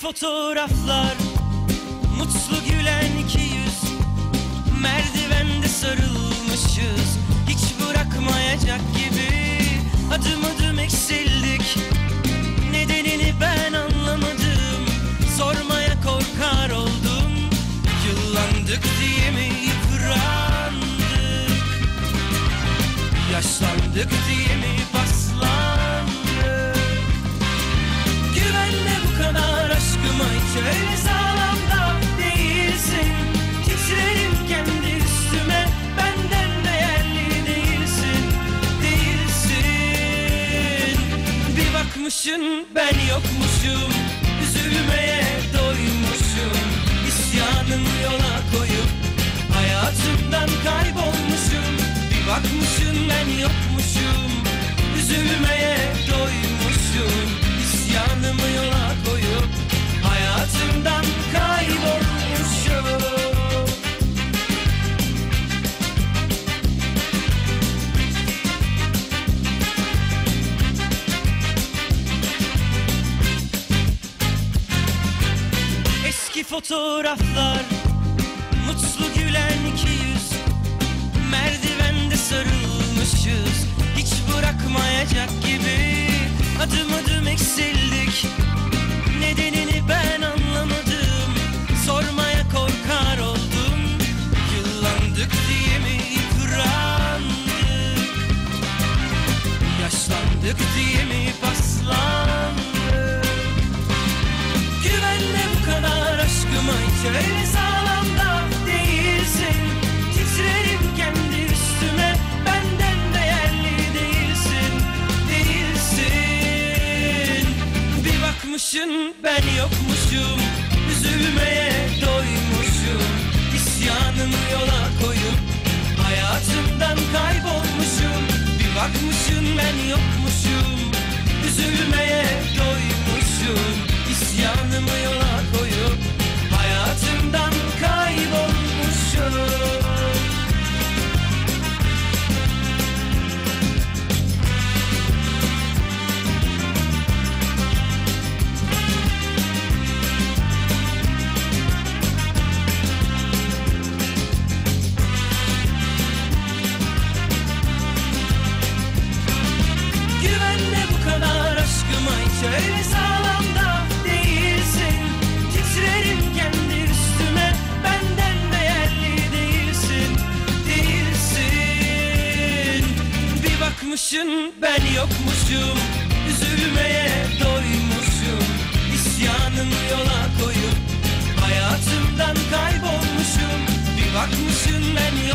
fotoğraflar, mutlu gülen iki yüz, merdivende sarılmışız, hiç bırakmayacak gibi. Adım adım eksildik, nedenini ben anlamadım, sormaya korkar oldum. Yıllandık diye mi yıprandık, yaşlandık diye mi paslandık? Güvenme bu kadar aşkıma, hiç öyle sağlam da değilsin. Titrerim kendi üstüme, benden değerli değilsin, değilsin. Bir bakmışsın ben yokmuşum, üzülmeye doymuşum, İsyanımı yola koyup hayatımdan kaybolmuşum. Bir bakmışsın ben yokmuşum, üzülmeye doymuşum, İsyanımı yola koyup hayatımdan kaybolmuşum. Eski fotoğraflar, mutlu gülen iki yüz, merdivende sarılmışız, hiç bırakmayacak gibi. Adım adım eksildik, nedenini ben anlamadım, sormaya korkar oldum. Yıllandık diye mi yıprandık, yaşlandık diye mi paslandık? Güvenme bu kadar aşkıma, hiç öyle sağlam da değilsin. Titrerim kendi üstüme, benden değerli değilsin, değilsin. Bir bakmışsın ben yokmuşum, üzülmeye doymuşum, İsyanımı yola koyup hayatımdan kaybolmuşum. Bir bakmışsın ben yokmuşum, üzülmeye doymuşum, İsyanımı yola koyup hayatımdan kaybolmuşum. Güvenme bu kadar aşkıma, hiç öyle sağlam da değilsin. Titrerim kendi üstüme, benden değerli değilsin, değilsin. Bir bakmışsın ben yokmuşum, üzülmeye doymuşum, İsyanımı yola koyup hayatımdan kaybolmuşum. Bir bakmışsın ben